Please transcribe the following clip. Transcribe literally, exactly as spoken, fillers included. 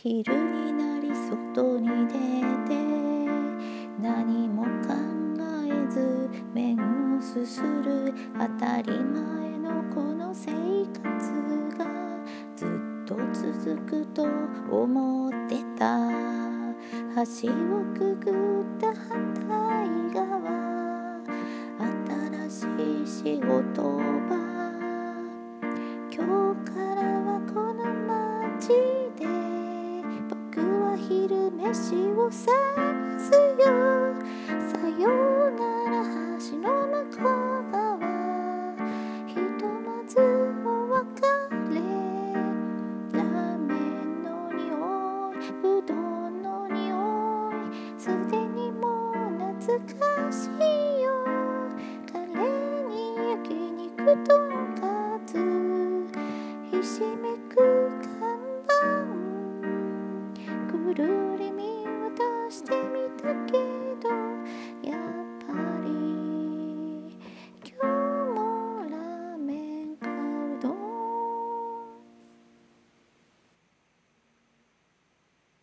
昼になり外に出て何も考えず麺をすする当たり前のこの生活がずっと続くと思ってた。橋をくぐった反対側新しい仕事場。今日からはこの街で僕は昼飯を探すよ。さようなら橋の向こう側ひとまずお別れ。ラーメンの匂いうどんの匂いすでにもう懐かしいよ。カレーに焼肉とんかつひしめく看板ぐるり見渡してみたけ